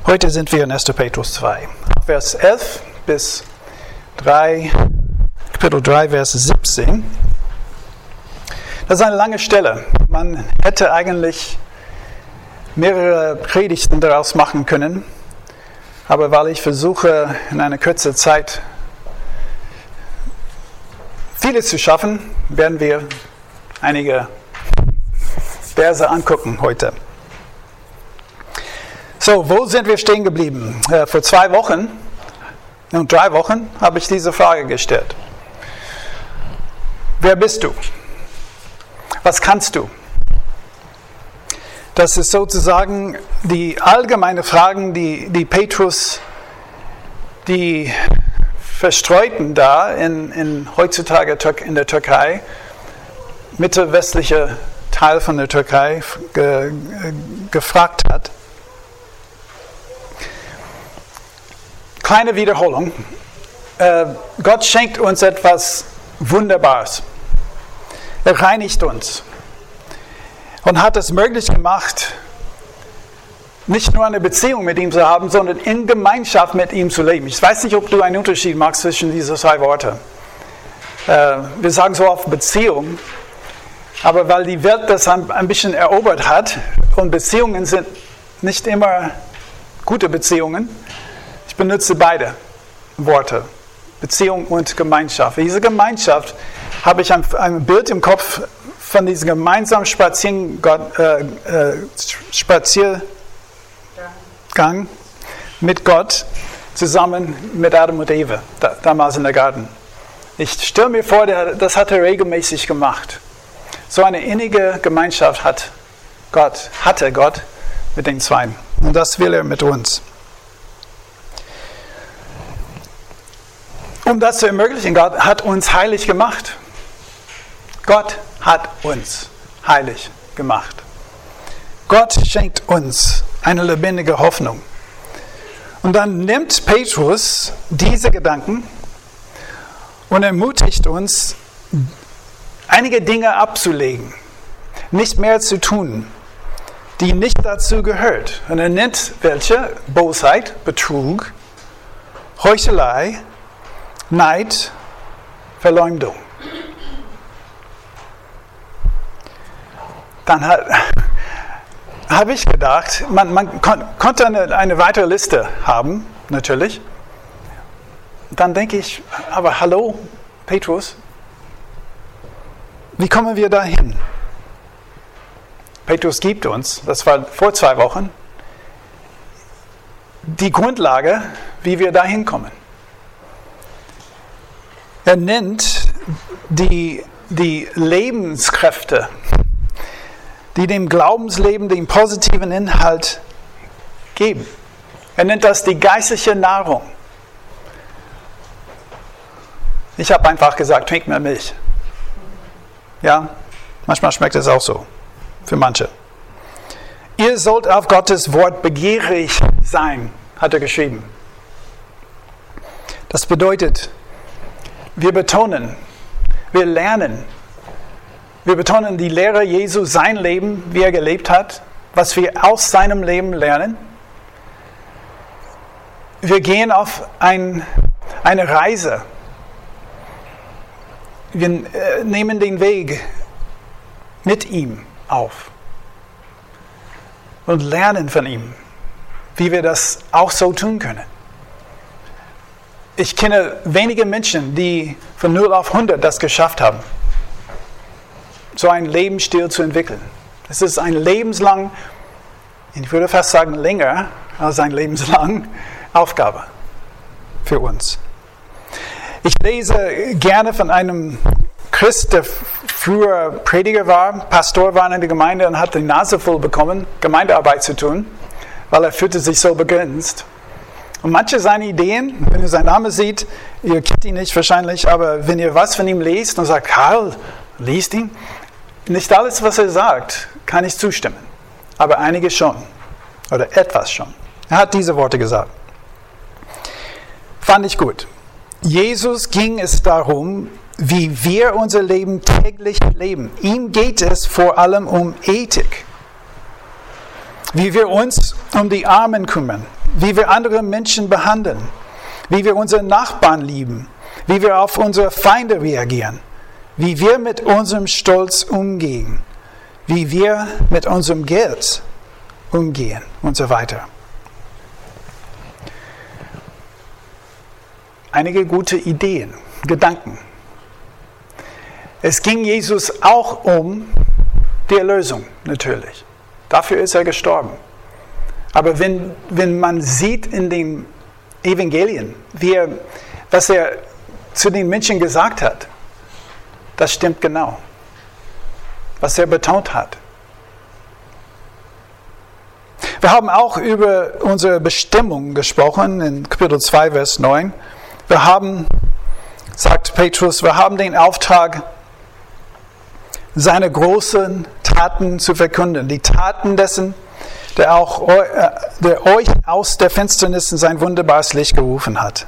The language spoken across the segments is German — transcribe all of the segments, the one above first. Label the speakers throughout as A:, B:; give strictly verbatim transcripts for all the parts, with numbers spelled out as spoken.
A: Heute sind wir in erster Petrus zwei, Vers elf bis drei, Kapitel drei, Vers siebzehn. Das ist eine lange Stelle. Man hätte eigentlich mehrere Predigten daraus machen können, aber weil ich versuche, in einer kurzen Zeit vieles zu schaffen, werden wir einige Verse angucken heute. So, wo sind wir stehen geblieben? Äh, vor zwei Wochen und drei Wochen habe ich diese Frage gestellt. Wer bist du? Was kannst du? Das ist sozusagen die allgemeine Fragen, die, die Petrus, die Verstreuten da in, in heutzutage in der Türkei, mittelwestliche Teil von der Türkei, ge, gefragt hat. Kleine Wiederholung. Äh, Gott schenkt uns etwas Wunderbares. Er reinigt uns und hat es möglich gemacht, nicht nur eine Beziehung mit ihm zu haben, sondern in Gemeinschaft mit ihm zu leben. Ich weiß nicht, ob du einen Unterschied machst zwischen diesen zwei Worten. Äh, wir sagen so oft Beziehung, aber weil die Welt das ein, ein bisschen erobert hat und Beziehungen sind nicht immer gute Beziehungen, ich benutze beide Worte, Beziehung und Gemeinschaft. Diese Gemeinschaft habe ich ein, ein Bild im Kopf von diesem gemeinsamen Spazieren, Gott, äh, äh, Spaziergang mit Gott zusammen mit Adam und Eva, da, damals in der Garten. Ich stelle mir vor, der, das hat er regelmäßig gemacht. So eine innige Gemeinschaft hat Gott, hatte Gott mit den Zweien. Und das will er mit uns. Um das zu ermöglichen, Gott hat uns heilig gemacht. Gott hat uns heilig gemacht. Gott schenkt uns eine lebendige Hoffnung. Und dann nimmt Petrus diese Gedanken und ermutigt uns, einige Dinge abzulegen, nicht mehr zu tun, die nicht dazu gehört. Und er nennt welche? Bosheit, Betrug, Heuchelei, Neid, Verleumdung. Dann hat, habe ich gedacht, man, man kon, konnte eine, eine weitere Liste haben, natürlich. Dann denke ich, aber hallo, Petrus, wie kommen wir dahin? Petrus gibt uns, das war vor zwei Wochen, die Grundlage, wie wir dahin kommen. Er nennt die, die Lebenskräfte, die dem Glaubensleben den positiven Inhalt geben. Er nennt das die geistliche Nahrung. Ich habe einfach gesagt, trink mehr Milch. Ja, manchmal schmeckt es auch so, für manche. Ihr sollt auf Gottes Wort begierig sein, hat er geschrieben. Das bedeutet, wir betonen, wir lernen, wir betonen die Lehre Jesu, sein Leben, wie er gelebt hat, was wir aus seinem Leben lernen. Wir gehen auf ein, eine Reise. Wir äh, nehmen den Weg mit ihm auf und lernen von ihm, wie wir das auch so tun können. Ich kenne wenige Menschen, die von null auf hundert das geschafft haben, so einen Lebensstil zu entwickeln. Es ist ein lebenslang, ich würde fast sagen länger als ein lebenslang Aufgabe für uns. Ich lese gerne von einem Christ, der früher Prediger war, Pastor war in der Gemeinde und hat die Nase voll bekommen, Gemeindearbeit zu tun, weil er fühlte sich so begrenzt. Und manche seiner Ideen, wenn ihr seinen Namen seht, ihr kennt ihn nicht wahrscheinlich, aber wenn ihr was von ihm lest und sagt, Karl, liest ihn, nicht alles, was er sagt, kann ich zustimmen. Aber einige schon. Oder etwas schon. Er hat diese Worte gesagt. Fand ich gut. Jesus ging es darum, wie wir unser Leben täglich leben. Ihm geht es vor allem um Ethik. Wie wir uns um die Armen kümmern. wie wir andere Menschen behandeln, wie wir unsere Nachbarn lieben, wie wir auf unsere Feinde reagieren, wie wir mit unserem Stolz umgehen, wie wir mit unserem Geld umgehen und so weiter. Einige gute Ideen, Gedanken. Es ging Jesus auch um die Erlösung, natürlich. Dafür ist er gestorben. Aber wenn, wenn man sieht in den Evangelien, wie er, was er zu den Menschen gesagt hat, das stimmt genau. Was er betont hat. Wir haben auch über unsere Bestimmung gesprochen, in Kapitel zwei, Vers neun. Wir haben, sagt Petrus, wir haben den Auftrag, seine großen Taten zu verkünden. Die Taten dessen, der, auch, der euch aus der Finsternis in sein wunderbares Licht gerufen hat.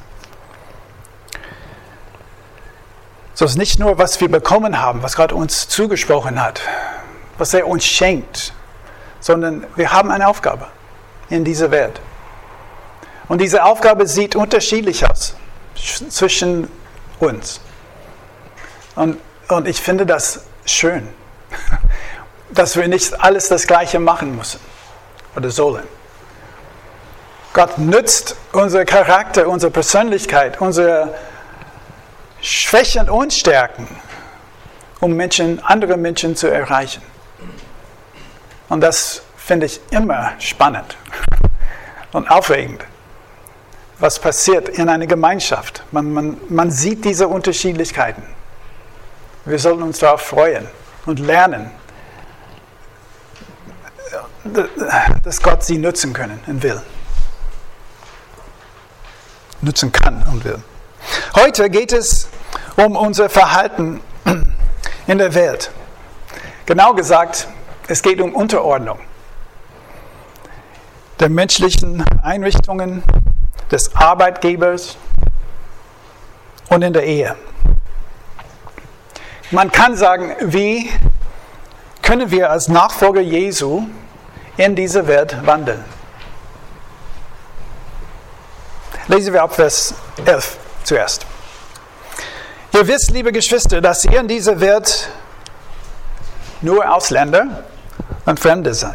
A: So ist nicht nur, was wir bekommen haben, was Gott uns zugesprochen hat, was er uns schenkt, sondern wir haben eine Aufgabe in dieser Welt. Und diese Aufgabe sieht unterschiedlich aus zwischen uns. Und, und ich finde das schön, dass wir nicht alles das Gleiche machen müssen oder sollen. Gott nützt unser Charakter, unsere Persönlichkeit, unsere Schwächen und Stärken, um Menschen, andere Menschen zu erreichen. Und das finde ich immer spannend und aufregend, was passiert in einer Gemeinschaft. Man, man, man sieht diese Unterschiedlichkeiten. Wir sollten uns darauf freuen und lernen, dass Gott sie nutzen können und will. Nutzen kann und will. Heute geht es um unser Verhalten in der Welt. Genau gesagt, es geht um Unterordnung der menschlichen Einrichtungen, des Arbeitgebers und in der Ehe. Man kann sagen, wie können wir als Nachfolger Jesu in diese Welt wandeln? Lesen wir ab Vers elf zuerst. Ihr wisst, liebe Geschwister, dass ihr in dieser Welt nur Ausländer und Fremde seid.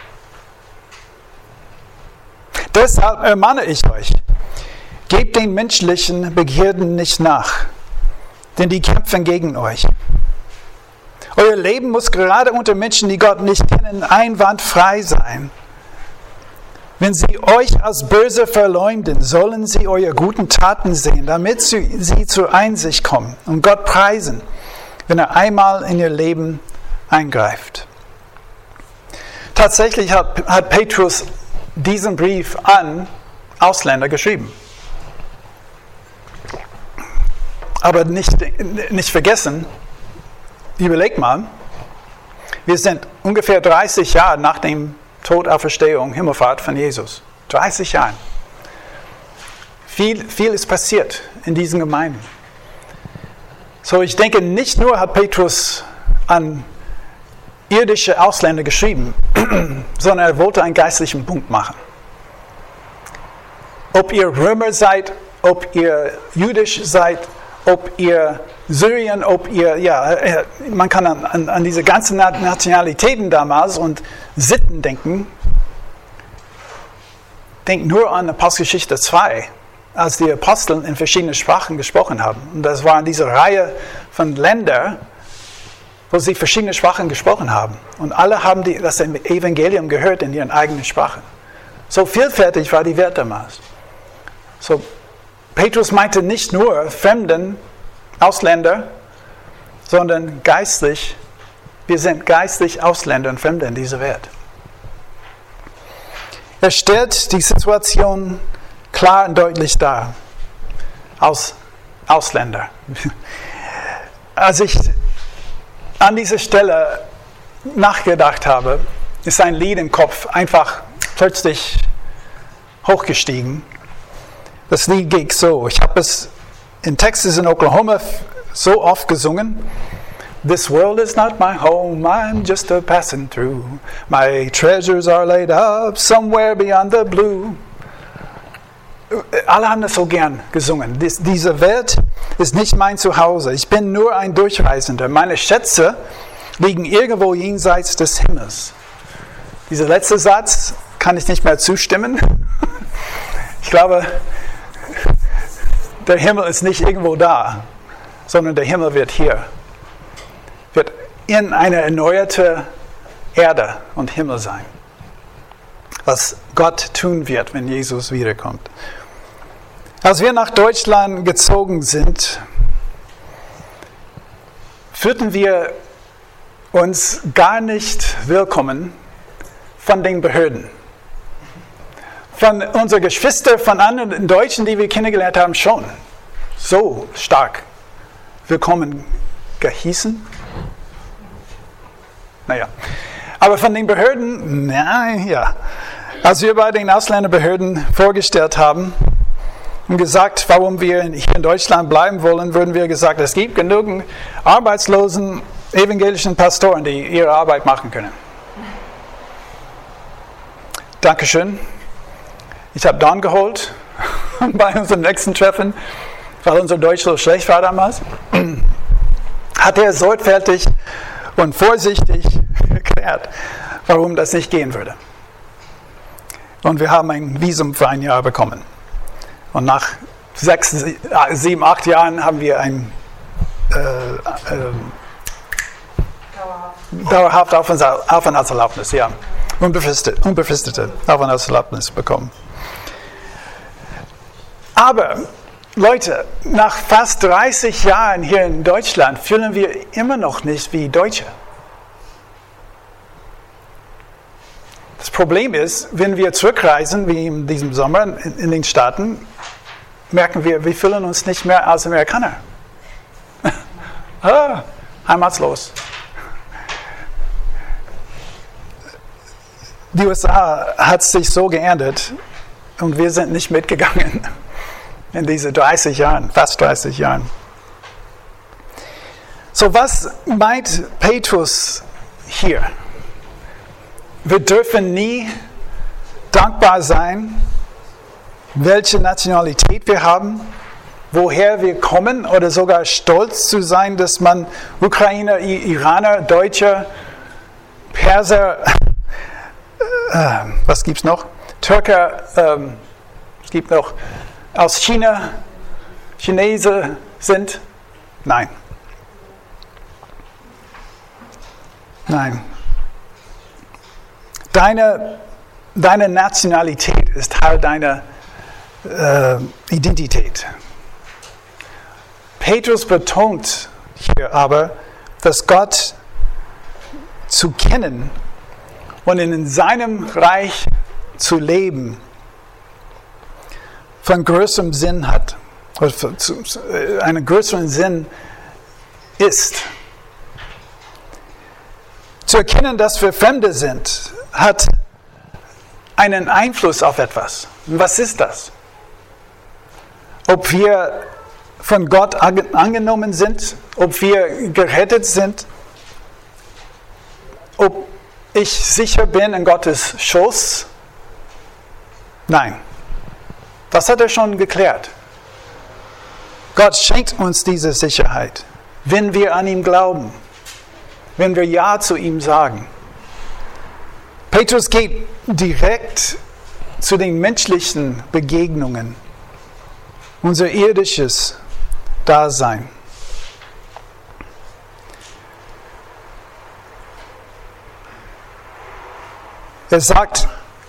A: Deshalb ermahne ich euch, gebt den menschlichen Begierden nicht nach, denn die kämpfen gegen euch. Euer Leben muss gerade unter Menschen, die Gott nicht kennen, einwandfrei sein. Wenn sie euch als böse verleumden, sollen sie eure guten Taten sehen, damit sie, sie zur Einsicht kommen und Gott preisen, wenn er einmal in ihr Leben eingreift. Tatsächlich hat, hat Petrus diesen Brief an Ausländer geschrieben. Aber nicht, nicht vergessen, überleg mal, wir sind ungefähr dreißig Jahre nach dem Tod, Auferstehung, Himmelfahrt von Jesus. dreißig Jahre. Viel, viel ist passiert in diesen Gemeinden. So, ich denke, nicht nur hat Petrus an irdische Ausländer geschrieben, sondern er wollte einen geistlichen Punkt machen. Ob ihr Römer seid, ob ihr jüdisch seid, ob ihr Syrien, ob ihr, ja, man kann an, an, an diese ganzen Nationalitäten damals und Sitten denken. Denkt nur an Apostelgeschichte zwei, als die Apostel in verschiedenen Sprachen gesprochen haben. Und das war diese Reihe von Ländern, wo sie verschiedene Sprachen gesprochen haben. Und alle haben die, das Evangelium gehört in ihren eigenen Sprachen. So vielfältig war die Welt damals. So, Petrus meinte nicht nur Fremden, Ausländer, sondern geistlich. Wir sind geistlich Ausländer und Fremde in dieser Welt. Er stellt die Situation klar und deutlich dar. Aus Ausländer. Als ich an dieser Stelle nachgedacht habe, ist ein Lied im Kopf einfach plötzlich hochgestiegen. Das Lied geht so. Ich habe es in Texas in Oklahoma so oft gesungen. This world is not my home, I'm just a passing through. My treasures are laid up somewhere beyond the blue. alle haben das so gern gesungen. Dies, diese Welt ist nicht mein Zuhause. Ich bin nur ein Durchreisender. Meine Schätze liegen irgendwo jenseits des Himmels. Dieser letzte Satz kann ich nicht mehr zustimmen. Ich glaube, der Himmel ist nicht irgendwo da, sondern der Himmel wird hier. Wird in eine erneuerte Erde und Himmel sein. Was Gott tun wird, wenn Jesus wiederkommt. Als wir nach Deutschland gezogen sind, fühlten wir uns gar nicht willkommen von den Behörden. Von unseren Geschwistern, von anderen Deutschen, die wir kennengelernt haben, schon. So stark willkommen gehießen. Naja, aber von den Behörden, nein, ja. Als wir bei den Ausländerbehörden vorgestellt haben und gesagt, warum wir hier in Deutschland bleiben wollen, wurden wir gesagt, es gibt genügend arbeitslosen evangelischen Pastoren, die ihre Arbeit machen können. Dankeschön. Ich habe Don geholt bei unserem nächsten Treffen, weil unser Deutsch so schlecht war damals. Hat er sorgfältig und vorsichtig erklärt, warum das nicht gehen würde. Und wir haben ein Visum für ein Jahr bekommen. Und nach sechs, sieben, acht Jahren haben wir ein äh, äh, dauerhaft Aufenthaltserlaubnis, ja, unbefristete, unbefristete Aufenthaltserlaubnis bekommen. Aber Leute, nach fast dreißig Jahren hier in Deutschland fühlen wir immer noch nicht wie Deutsche. Das Problem ist, wenn wir zurückreisen, wie in diesem Sommer in, in den Staaten, merken wir, wir fühlen uns nicht mehr als Amerikaner. ah, heimatslos. Die U S A hat sich so geändert und wir sind nicht mitgegangen in diese dreißig Jahren, fast dreißig Jahren. So, was meint Petrus hier? Wir dürfen nie dankbar sein, welche Nationalität wir haben, woher wir kommen oder sogar stolz zu sein, dass man Ukrainer, Iraner, Deutsche, Perser, äh, was gibt es noch? Türker, ähm, es gibt noch aus China, Chinesen sind. Nein. Nein. Deine, deine Nationalität ist Teil deiner äh, Identität. Petrus betont hier aber, dass Gott zu kennen und in seinem Reich zu leben von größerem Sinn hat, oder einen größeren Sinn ist. Zu erkennen, dass wir Fremde sind, hat einen Einfluss auf etwas. Und was ist das? Ob wir von Gott angenommen sind, ob wir gerettet sind, ob ich sicher bin in Gottes Schoß? Nein. Das hat er schon geklärt. Gott schenkt uns diese Sicherheit, wenn wir an ihn glauben, wenn wir Ja zu ihm sagen. Petrus geht direkt zu den menschlichen Begegnungen, unser irdisches Dasein. Er sagt,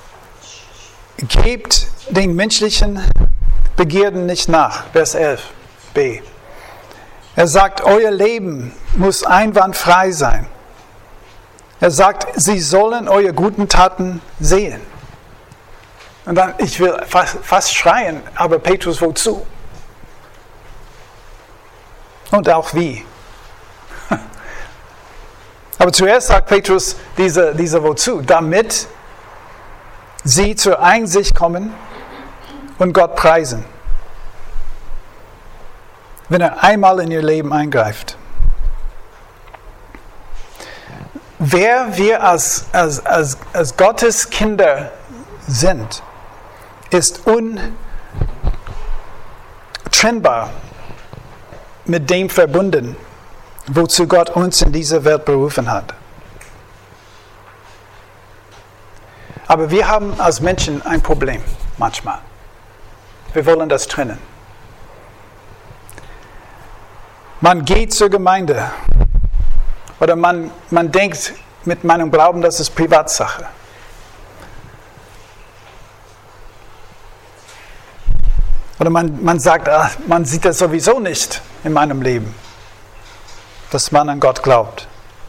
A: gebt den menschlichen Begierden nicht nach. Vers elf b. Er sagt, euer Leben muss einwandfrei sein. Er sagt, sie sollen eure guten Taten sehen. Und dann, ich will fast, fast schreien, aber Petrus, wozu? Und auch wie. Aber zuerst sagt Petrus diese, diese wozu, damit sie zur Einsicht kommen und Gott preisen, wenn er einmal in ihr Leben eingreift. Wer wir als, als, als, als Gottes Kinder sind, ist untrennbar mit dem verbunden, wozu Gott uns in dieser Welt berufen hat. Aber wir haben als Menschen ein Problem manchmal. Wir wollen das trennen. Man geht zur Gemeinde oder man, man denkt mit meinem Glauben, das ist Privatsache. Oder man, man sagt, ach, man sieht das sowieso nicht in meinem Leben, dass man an Gott glaubt.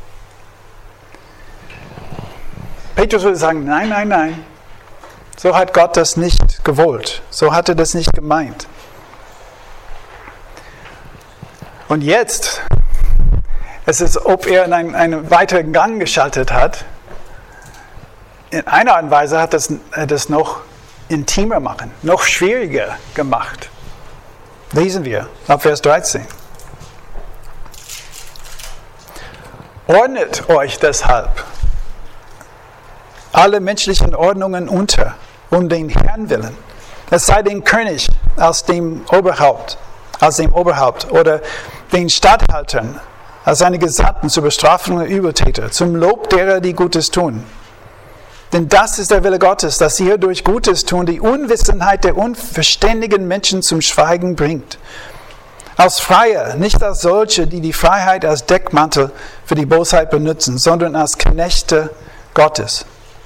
A: Petrus würde sagen, nein, nein, nein. So hat Gott das nicht gewollt. So hat er das nicht gemeint. Und jetzt, es ist, ob er in einen, einen weiteren Gang geschaltet hat. In einer Art und Weise hat das, das noch intimer machen, noch schwieriger gemacht. Lesen wir ab Vers dreizehn. Ordnet euch deshalb alle menschlichen Ordnungen unter, um den Herrn willen. Es sei den König als dem Oberhaupt, als dem Oberhaupt oder den Statthaltern als seine Gesandten zur Bestrafung der Übeltäter, zum Lob derer, die Gutes tun. Denn das ist der Wille Gottes, dass ihr durch Gutes tun die Unwissenheit der unverständigen Menschen zum Schweigen bringt. Als Freier, nicht als solche, die die Freiheit als Deckmantel für die Bosheit benutzen, sondern als Knechte Gottes.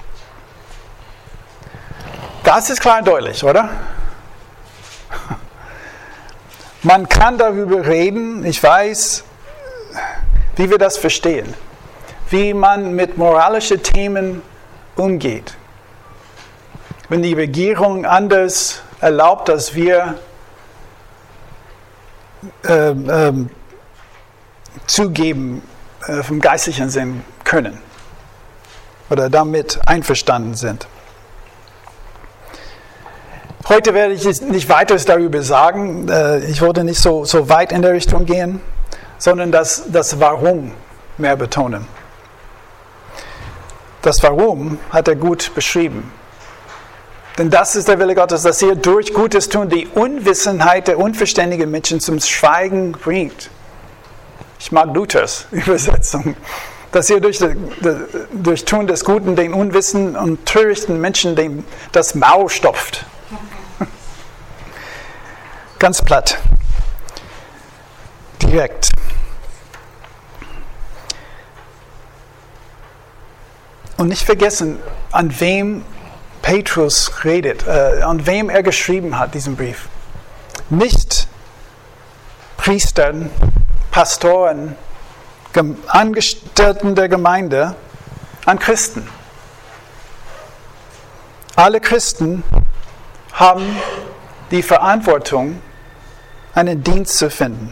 A: Das ist klar und deutlich, oder? Man kann darüber reden, ich weiß, wie wir das verstehen, wie man mit moralischen Themen umgeht. Wenn die Regierung anders erlaubt, dass wir äh, äh, zugeben äh, vom geistlichen Sinn können oder damit einverstanden sind. Heute werde ich nicht weiteres darüber sagen. Ich wollte nicht so, so weit in der Richtung gehen, sondern das, das Warum mehr betonen. Das Warum hat er gut beschrieben. Denn das ist der Wille Gottes, dass ihr durch Gutes tun die Unwissenheit der unverständigen Menschen zum Schweigen bringt. Ich mag Luthers Übersetzung. Dass ihr durch, durch Tun des Guten den unwissen und törichten Menschen den, das Maul stopft. Ganz platt. Direkt. Und nicht vergessen, an wem Petrus redet, äh, an wem er geschrieben hat, diesen Brief. Nicht Priestern, Pastoren, Gem- Angestellten der Gemeinde, an Christen. Alle Christen haben die Verantwortung, einen Dienst zu finden.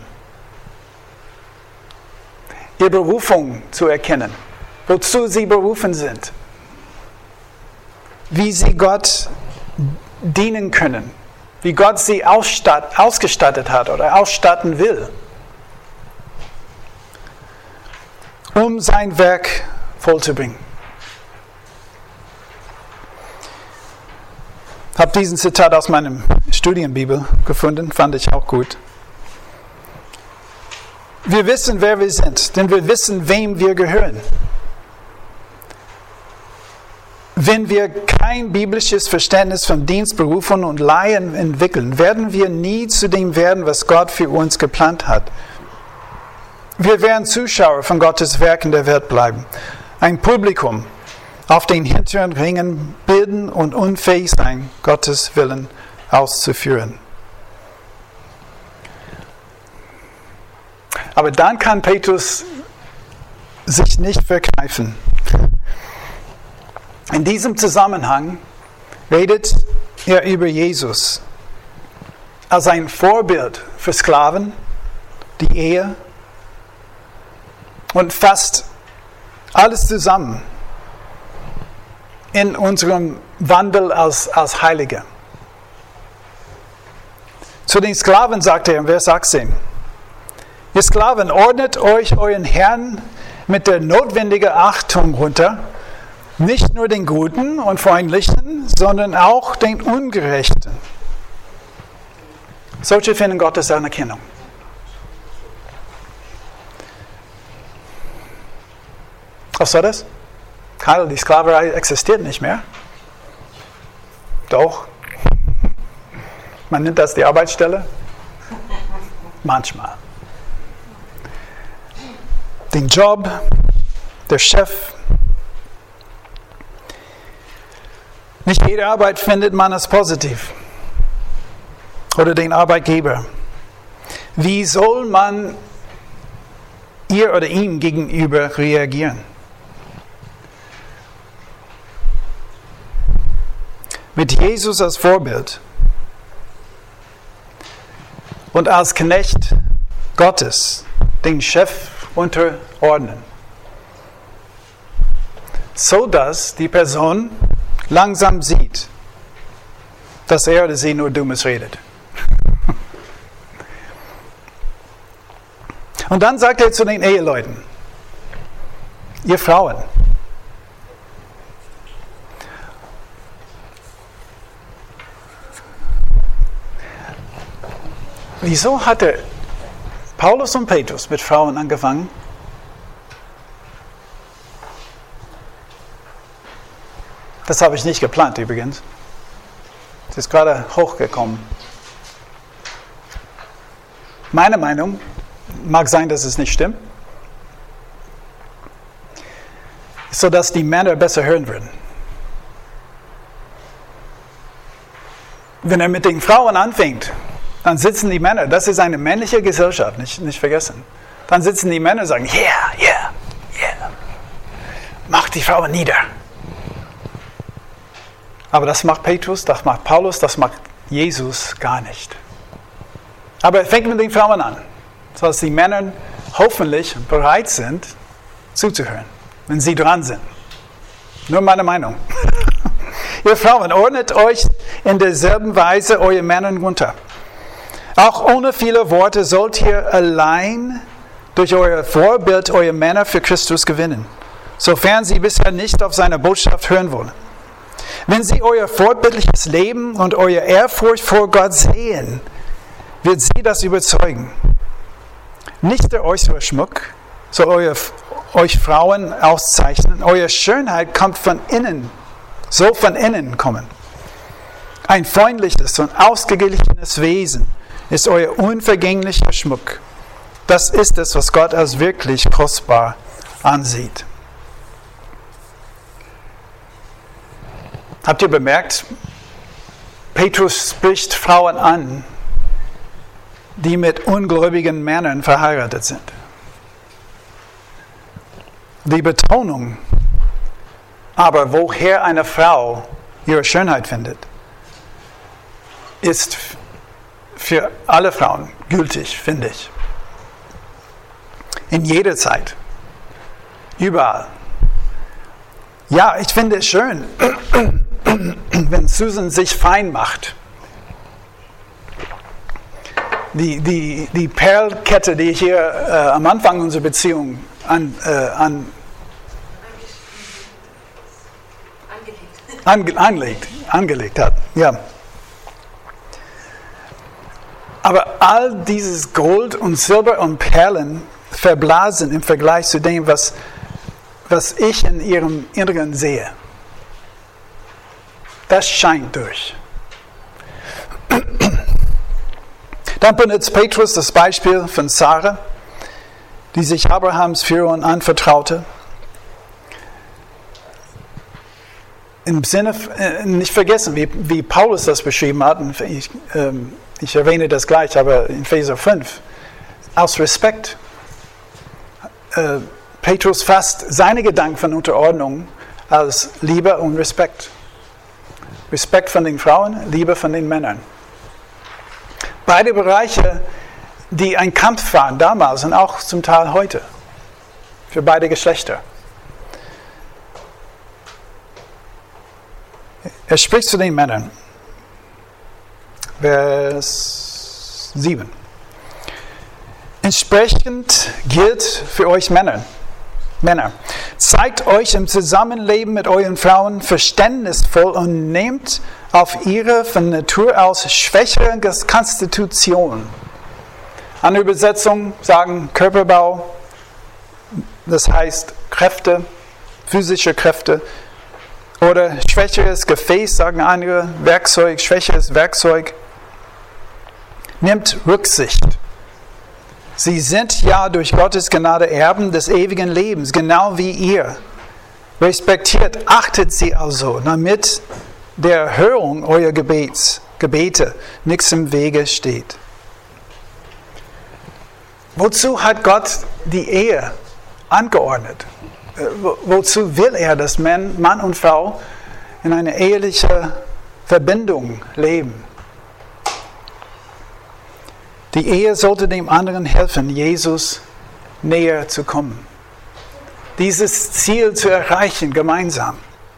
A: Ihre Berufung zu erkennen, wozu sie berufen sind, wie sie Gott dienen können, wie Gott sie ausstatt, ausgestattet hat oder ausstatten will, um sein Werk vollzubringen. Ich habe diesen Zitat aus meinem Studienbibel gefunden, fand ich auch gut. Wir wissen, wer wir sind, denn wir wissen, wem wir gehören. Wenn wir kein biblisches Verständnis von Dienstberufung und Leihen entwickeln, werden wir nie zu dem werden, was Gott für uns geplant hat. Wir werden Zuschauer von Gottes Werk in der Welt bleiben. Ein Publikum auf den hinteren Ringen bilden und unfähig sein, Gottes Willen auszuführen. Aber dann kann Petrus sich nicht verkneifen. In diesem Zusammenhang redet er über Jesus als ein Vorbild für Sklaven, die Ehe und fasst alles zusammen in unserem Wandel als, als Heilige. Zu den Sklaven sagt er in Vers achtzehn, ihr Sklaven, ordnet euch euren Herrn mit der notwendigen Achtung runter, nicht nur den Guten und Freundlichen, sondern auch den Ungerechten. Solche finden Gottes Anerkennung. Was war das? Karl, die Sklaverei existiert nicht mehr. Doch. Man nennt das die Arbeitsstelle. Manchmal. Den Job, der Chef. Nicht jede Arbeit findet man als positiv. Oder den Arbeitgeber. Wie soll man ihr oder ihm gegenüber reagieren? Mit Jesus als Vorbild und als Knecht Gottes den Chef unterordnen, so dass die Person langsam sieht, dass er oder sie nur Dummes redet. Und dann sagt er zu den Eheleuten, ihr Frauen, wieso hatte Paulus und Petrus mit Frauen angefangen? Das habe ich nicht geplant übrigens. Es ist gerade hochgekommen. Meine Meinung, mag sein, dass es nicht stimmt, ist so, dass die Männer besser hören würden. Wenn er mit den Frauen anfängt, dann sitzen die Männer, das ist eine männliche Gesellschaft, nicht, nicht vergessen. Dann sitzen die Männer und sagen, yeah, yeah, yeah. Mach die Frauen nieder. Aber das macht Petrus, das macht Paulus, das macht Jesus gar nicht. Aber er fängt mit den Frauen an, sodass die Männer hoffentlich bereit sind, zuzuhören, wenn sie dran sind. Nur meine Meinung. Ihr Frauen, ordnet euch in derselben Weise euren Männern unter. Auch ohne viele Worte sollt ihr allein durch euer Vorbild eure Männer für Christus gewinnen, sofern sie bisher nicht auf seine Botschaft hören wollen. Wenn sie euer vorbildliches Leben und eure Ehrfurcht vor Gott sehen, wird sie das überzeugen. Nicht der äußere Schmuck soll euer, euch Frauen auszeichnen. Eure Schönheit kommt von innen, soll von innen kommen. Ein freundliches und ausgeglichenes Wesen ist euer unvergänglicher Schmuck. Das ist es, was Gott als wirklich kostbar ansieht. Habt ihr bemerkt, Petrus spricht Frauen an, die mit ungläubigen Männern verheiratet sind. Die Betonung aber, woher eine Frau ihre Schönheit findet, ist für alle Frauen gültig, finde ich. In jeder Zeit. Überall. Ja, ich finde es schön, wenn Susan sich fein macht. Die, die, die Perlkette, die ich hier äh, am Anfang unserer Beziehung an, äh, an, ange, angelegt, angelegt hat. Ja. Aber all dieses Gold und Silber und Perlen verblasen im Vergleich zu dem, was, was ich in ihrem Inneren sehe. Das scheint durch. Dann benutzt Petrus das Beispiel von Sarah, die sich Abrahams Führung anvertraute. Im Sinne, äh, nicht vergessen, wie, wie Paulus das beschrieben hat, ich, ähm, ich erwähne das gleich, aber in Epheser fünf, aus Respekt. Äh, Petrus fasst seine Gedanken von Unterordnung als Liebe und Respekt. Respekt von den Frauen, Liebe von den Männern. Beide Bereiche, die ein Kampf waren damals und auch zum Teil heute. Für beide Geschlechter. Er spricht zu den Männern. Vers sieben. Entsprechend gilt für euch Männer. Männer, zeigt euch im Zusammenleben mit euren Frauen verständnisvoll und nehmt auf ihre von Natur aus schwächere Konstitution. Andere Übersetzungen sagen Körperbau, das heißt Kräfte, physische Kräfte. Oder schwächeres Gefäß, sagen andere, Werkzeug, schwächeres Werkzeug. Nimmt Rücksicht. Sie sind ja durch Gottes Gnade Erben des ewigen Lebens, genau wie ihr. Respektiert, achtet sie also, damit der Erhörung eurer Gebets, Gebete nichts im Wege steht. Wozu hat Gott die Ehe angeordnet? Wozu will er, dass Mann, Mann und Frau in einer ehelichen Verbindung leben? Die Ehe sollte dem anderen helfen, Jesus näher zu kommen. Dieses Ziel zu erreichen, gemeinsam.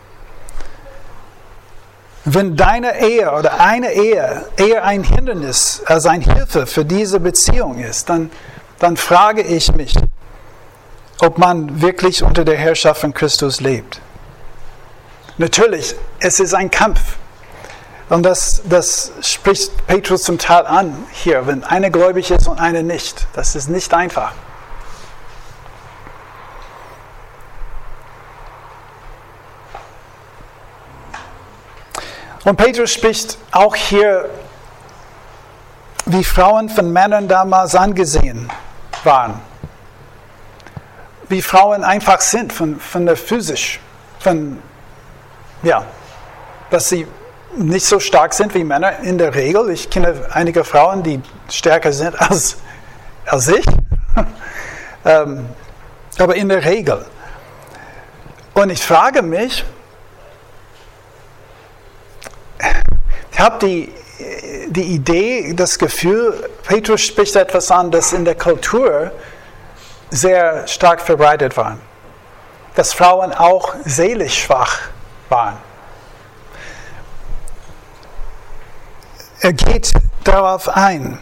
A: Wenn deine Ehe oder eine Ehe eher ein Hindernis als eine Hilfe für diese Beziehung ist, dann, dann frage ich mich, ob man wirklich unter der Herrschaft von Christus lebt. Natürlich, es ist ein Kampf. Und das, das spricht Petrus zum Teil an hier, wenn eine gläubig ist und eine nicht. Das ist nicht einfach. Und Petrus spricht auch hier, wie Frauen von Männern damals angesehen waren. Wie Frauen einfach sind, von, von der physisch, von, ja, dass sie nicht so stark sind wie Männer in der Regel. Ich kenne einige Frauen, die stärker sind als, als ich, ähm, aber in der Regel. Und ich frage mich, ich habe die, die Idee, das Gefühl, Petrus spricht etwas an, das in der Kultur sehr stark verbreitet war. Dass Frauen auch seelisch schwach waren. Er geht darauf ein.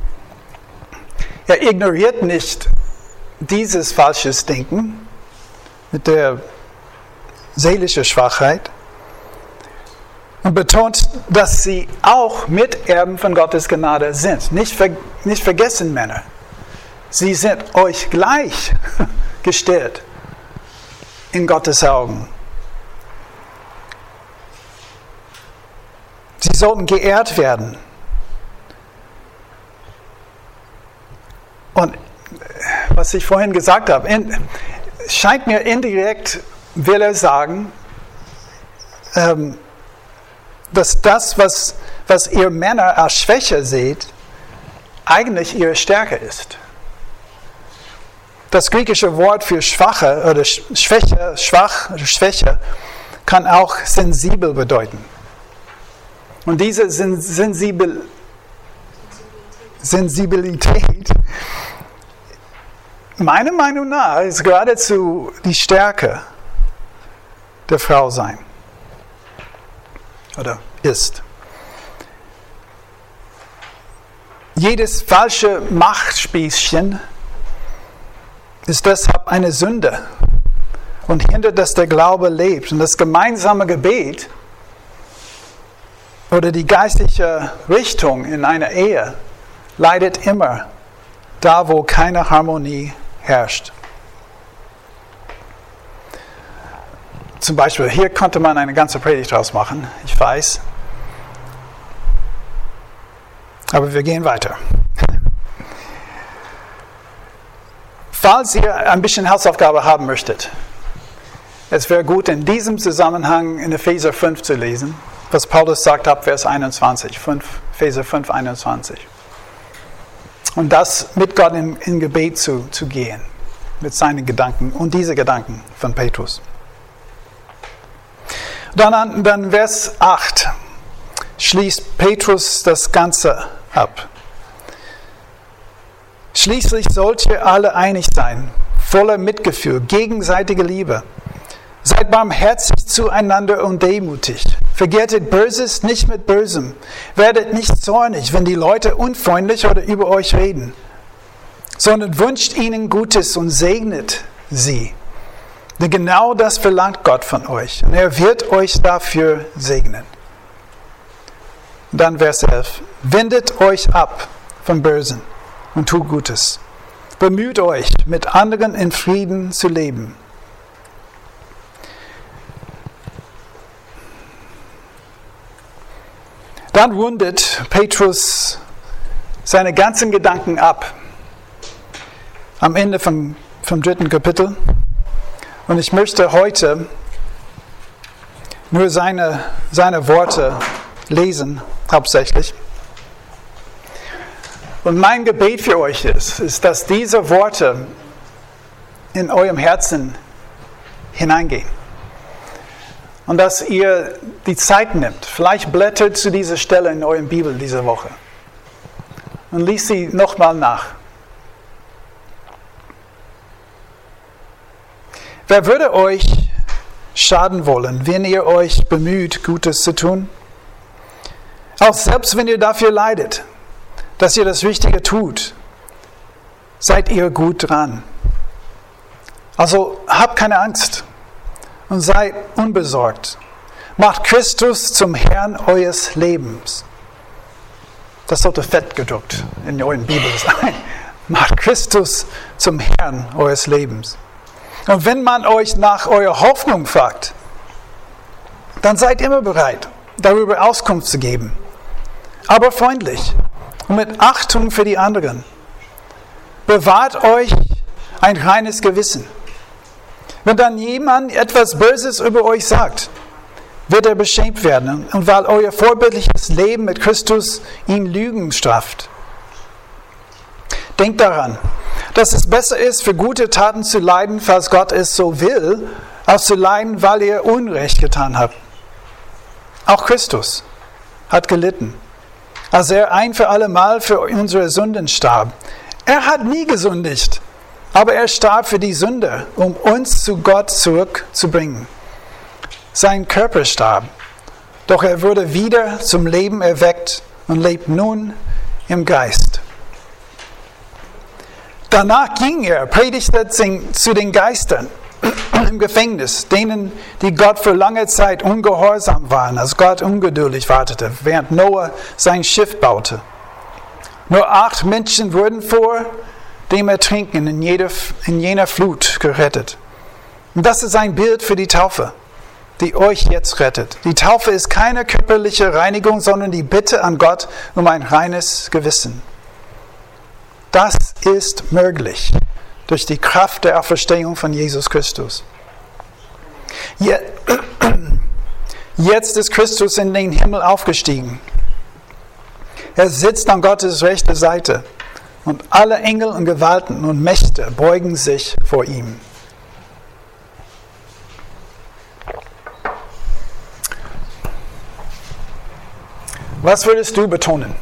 A: Er ignoriert nicht dieses falsches Denken mit der seelischen Schwachheit und betont, dass sie auch Miterben von Gottes Gnade sind. Nicht, ver, nicht vergessen, Männer. Sie sind euch gleich gestellt in Gottes Augen. Sie sollten geehrt werden. Und was ich vorhin gesagt habe, in, scheint mir indirekt, will er sagen, ähm, dass das, was, was ihr Männer als Schwäche seht, eigentlich ihre Stärke ist. Das griechische Wort für Schwache oder Schwäche, schwach, Schwäche kann auch sensibel bedeuten. Und diese Sensibil- Sensibilität, meiner Meinung nach, ist geradezu die Stärke der Frau sein. Oder ist. Jedes falsche Machtspießchen ist deshalb eine Sünde und hindert, dass der Glaube lebt. Und das gemeinsame Gebet oder die geistliche Richtung in einer Ehe leidet immer da, wo keine Harmonie herrscht. Zum Beispiel, hier konnte man eine ganze Predigt draus machen, ich weiß. Aber wir gehen weiter. Falls ihr ein bisschen Hausaufgabe haben möchtet, es wäre gut, in diesem Zusammenhang in Epheser fünf zu lesen, was Paulus sagt ab Vers einundzwanzig, Epheser fünf, einundzwanzig. Und das mit Gott in, in Gebet zu, zu gehen, mit seinen Gedanken und diese Gedanken von Petrus. Dann, dann Vers acht schließt Petrus das Ganze ab. Schließlich sollt ihr alle einig sein, voller Mitgefühl, gegenseitige Liebe. Seid barmherzig zueinander und demütig. Vergeltet Böses nicht mit Bösem. Werdet nicht zornig, wenn die Leute unfreundlich oder über euch reden, sondern wünscht ihnen Gutes und segnet sie. Denn genau das verlangt Gott von euch. Und er wird euch dafür segnen. Und dann Vers elf. Wendet euch ab vom Bösen und tut Gutes. Bemüht euch, mit anderen in Frieden zu leben. Dann rundet Petrus seine ganzen Gedanken ab. Am Ende vom, vom dritten Kapitel. Und ich möchte heute nur seine, seine Worte lesen, hauptsächlich. Und mein Gebet für euch ist, ist, dass diese Worte in eurem Herzen hineingehen. Und dass ihr die Zeit nimmt. Vielleicht blättert zu dieser Stelle in eurer Bibel diese Woche. Und liest sie nochmal nach. Wer würde euch schaden wollen, wenn ihr euch bemüht, Gutes zu tun? Auch selbst wenn ihr dafür leidet, dass ihr das Richtige tut, seid ihr gut dran. Also habt keine Angst und seid unbesorgt. Macht Christus zum Herrn eures Lebens. Das sollte fett gedruckt in euren Bibel sein. Macht Christus zum Herrn eures Lebens. Und wenn man euch nach eurer Hoffnung fragt, dann seid immer bereit, darüber Auskunft zu geben. Aber freundlich und mit Achtung für die anderen. Bewahrt euch ein reines Gewissen. Wenn dann jemand etwas Böses über euch sagt, wird er beschämt werden, und weil euer vorbildliches Leben mit Christus ihn Lügen straft. Denkt daran, dass es besser ist, für gute Taten zu leiden, falls Gott es so will, als zu leiden, weil ihr Unrecht getan habt. Auch Christus hat gelitten, als er ein für alle Mal für unsere Sünden starb. Er hat nie gesündigt, aber er starb für die Sünder, um uns zu Gott zurückzubringen. Sein Körper starb, doch er wurde wieder zum Leben erweckt und lebt nun im Geist. Danach ging er, predigte zu den Geistern im Gefängnis, denen, die Gott für lange Zeit ungehorsam waren, als Gott ungeduldig wartete, während Noah sein Schiff baute. Nur acht Menschen wurden vor dem Ertrinken in, jeder, in jener Flut gerettet. Und das ist ein Bild für die Taufe, die euch jetzt rettet. Die Taufe ist keine körperliche Reinigung, sondern die Bitte an Gott um ein reines Gewissen. Das ist möglich durch die Kraft der Auferstehung von Jesus Christus. Jetzt ist Christus in den Himmel aufgestiegen. Er sitzt an Gottes rechter Seite und alle Engel und Gewalten und Mächte beugen sich vor ihm. Was würdest du betonen?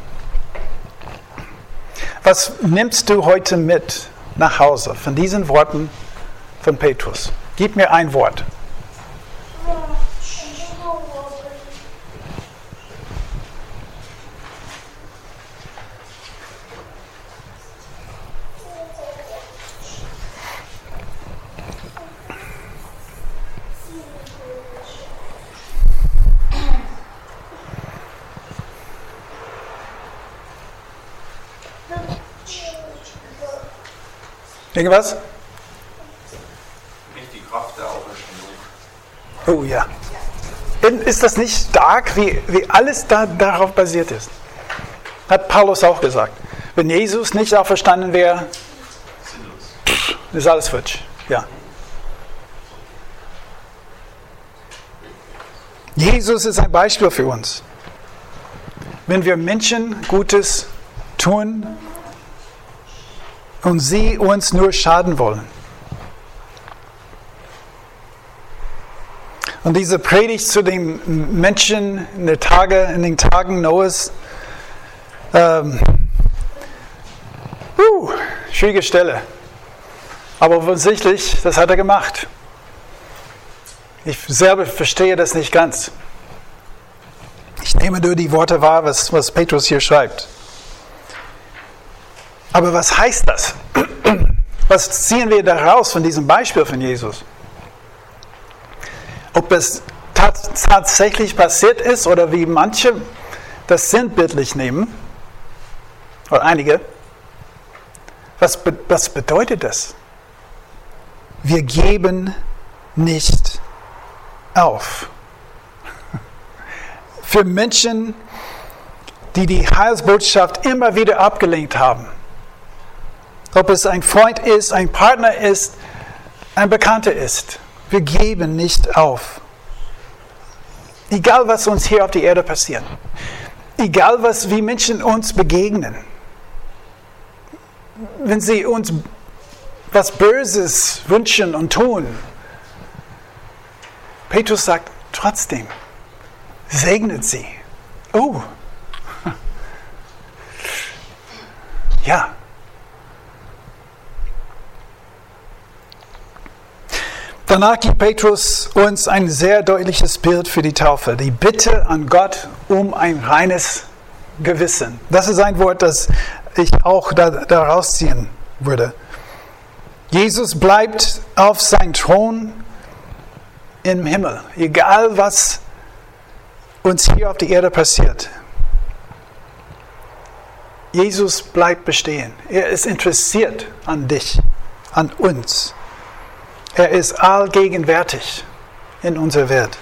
A: Was nimmst du heute mit nach Hause von diesen Worten von Petrus? Gib mir ein Wort. Irgendwas?
B: Nicht die Kraft der Auferstehung.
A: Oh ja. Ist das nicht stark, wie, wie alles da, darauf basiert ist? Hat Paulus auch gesagt. Wenn Jesus nicht auferstanden wäre, pff, ist alles futsch. Ja. Jesus ist ein Beispiel für uns. Wenn wir Menschen Gutes tun, und sie uns nur schaden wollen. Und diese Predigt zu den Menschen in, der Tage, in den Tagen Noahs, ähm, uh, schwierige Stelle. Aber offensichtlich, das hat er gemacht. Ich selber verstehe das nicht ganz. Ich nehme nur die Worte wahr, was, was Petrus hier schreibt. Aber was heißt das? Was ziehen wir daraus von diesem Beispiel von Jesus? Ob es tats- tatsächlich passiert ist oder wie manche das sinnbildlich nehmen, oder einige. Was, be- was bedeutet das? Wir geben nicht auf. Für Menschen, die die Heilsbotschaft immer wieder abgelehnt haben. Ob es ein Freund ist, ein Partner ist, ein Bekannter ist. Wir geben nicht auf. Egal, was uns hier auf der Erde passiert. Egal, was wie Menschen uns begegnen. Wenn sie uns was Böses wünschen und tun. Petrus sagt trotzdem, segnet sie. Oh. Ja. Danach gibt Petrus uns ein sehr deutliches Bild für die Taufe. Die Bitte an Gott um ein reines Gewissen. Das ist ein Wort, das ich auch da, da rausziehen würde. Jesus bleibt auf seinem Thron im Himmel. Egal, was uns hier auf der Erde passiert. Jesus bleibt bestehen. Er ist interessiert an dich, an uns. Er ist allgegenwärtig in unserer Welt.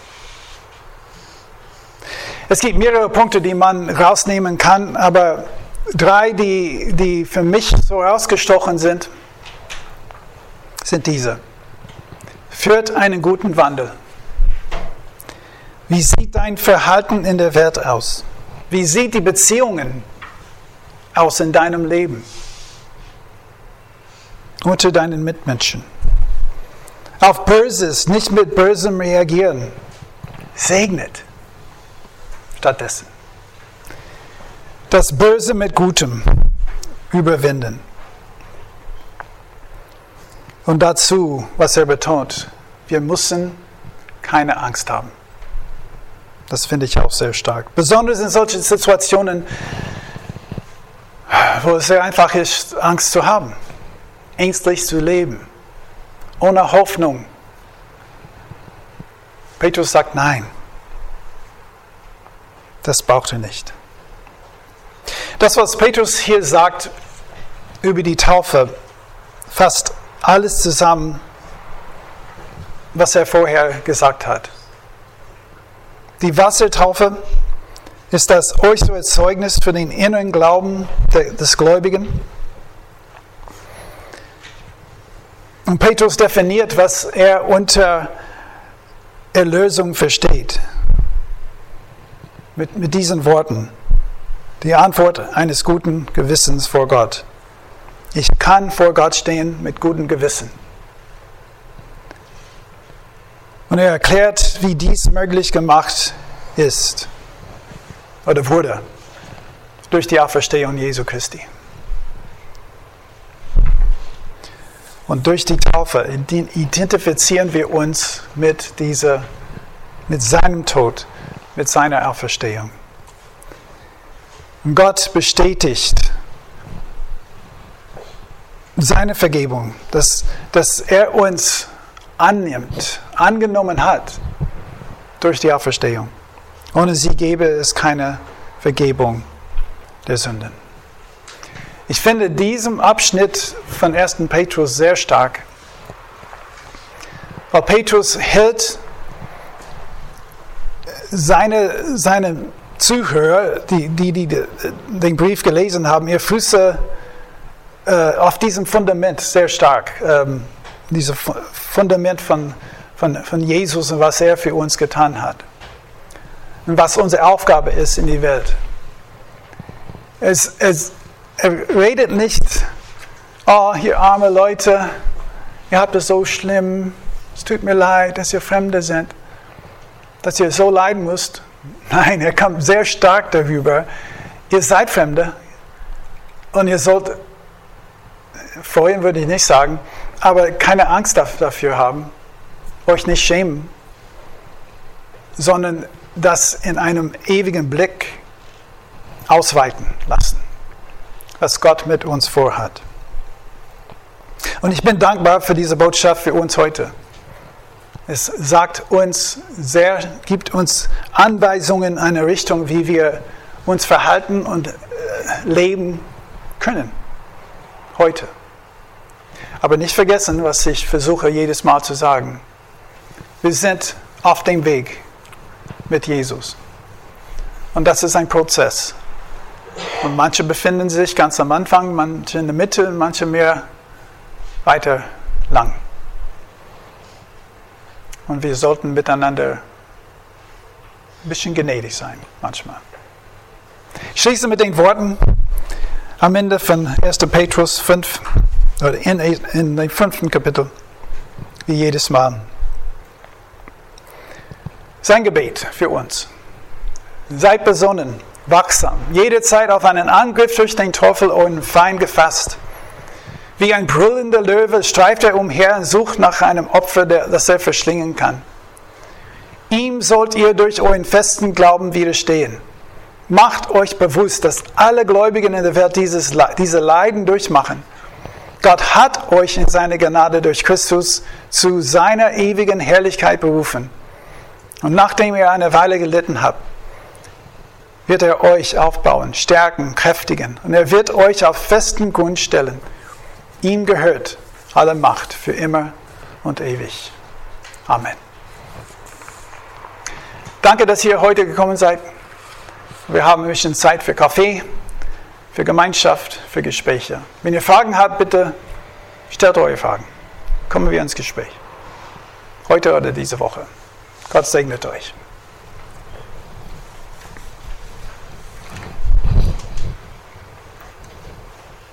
A: Es gibt mehrere Punkte, die man rausnehmen kann, aber drei, die, die für mich so rausgestochen sind, sind diese. Führt einen guten Wandel. Wie sieht dein Verhalten in der Welt aus? Wie sieht die Beziehungen aus in deinem Leben? Unter deinen Mitmenschen. Auf Böses, nicht mit Bösem reagieren. Segnet stattdessen. Das Böse mit Gutem überwinden. Und dazu, was er betont, wir müssen keine Angst haben. Das finde ich auch sehr stark. Besonders in solchen Situationen, wo es sehr einfach ist, Angst zu haben, ängstlich zu leben, ohne Hoffnung. Petrus sagt nein. Das braucht er nicht. Das, was Petrus hier sagt über die Taufe, fasst alles zusammen, was er vorher gesagt hat. Die Wassertaufe ist das äußere Zeugnis für den inneren Glauben des Gläubigen. Und Petrus definiert, was er unter Erlösung versteht. Mit, mit diesen Worten. Die Antwort eines guten Gewissens vor Gott. Ich kann vor Gott stehen mit gutem Gewissen. Und er erklärt, wie dies möglich gemacht ist oder wurde durch die Auferstehung Jesu Christi. Und durch die Taufe identifizieren wir uns mit dieser, mit seinem Tod, mit seiner Auferstehung. Und Gott bestätigt seine Vergebung, dass, dass er uns annimmt, angenommen hat durch die Auferstehung. Ohne sie gäbe es keine Vergebung der Sünden. Ich finde diesen Abschnitt von ersten Petrus sehr stark, weil Petrus hält seine, seine Zuhörer, die, die, die den Brief gelesen haben, ihre Füße äh, auf diesem Fundament sehr stark. Ähm, dieses Fundament von, von, von Jesus und was er für uns getan hat. Und was unsere Aufgabe ist in die Welt. Es, es, er redet nicht, oh, ihr arme Leute, ihr habt es so schlimm, es tut mir leid, dass ihr Fremde seid, dass ihr so leiden müsst. Nein, er kommt sehr stark darüber, ihr seid Fremde und ihr sollt, freuen würde ich nicht sagen, aber keine Angst dafür haben, euch nicht schämen, sondern das in einem ewigen Blick ausweiten lassen, was Gott mit uns vorhat. Und ich bin dankbar für diese Botschaft für uns heute. Es sagt uns sehr, gibt uns Anweisungen in eine Richtung, wie wir uns verhalten und äh, leben können. Heute. Aber nicht vergessen, was ich versuche jedes Mal zu sagen. Wir sind auf dem Weg mit Jesus. Und das ist ein Prozess. Und manche befinden sich ganz am Anfang, manche in der Mitte, manche mehr weiter lang. Und wir sollten miteinander ein bisschen gnädig sein, manchmal. Ich schließe mit den Worten am Ende von erster Petrus fünf, oder in, in dem fünften Kapitel, wie jedes Mal. Sein Gebet für uns. Seid besonnen, wachsam, jederzeit auf einen Angriff durch den Teufel euren Feind gefasst. Wie ein brüllender Löwe streift er umher und sucht nach einem Opfer, das er verschlingen kann. Ihm sollt ihr durch euren festen Glauben widerstehen. Macht euch bewusst, dass alle Gläubigen in der Welt dieses, diese Leiden durchmachen. Gott hat euch in seiner Gnade durch Christus zu seiner ewigen Herrlichkeit berufen. Und nachdem ihr eine Weile gelitten habt, wird er euch aufbauen, stärken, kräftigen. Und er wird euch auf festen Grund stellen. Ihm gehört alle Macht für immer und ewig. Amen. Danke, dass ihr heute gekommen seid. Wir haben ein bisschen Zeit für Kaffee, für Gemeinschaft, für Gespräche. Wenn ihr Fragen habt, bitte stellt eure Fragen. Kommen wir ins Gespräch. Heute oder diese Woche. Gott segnet euch.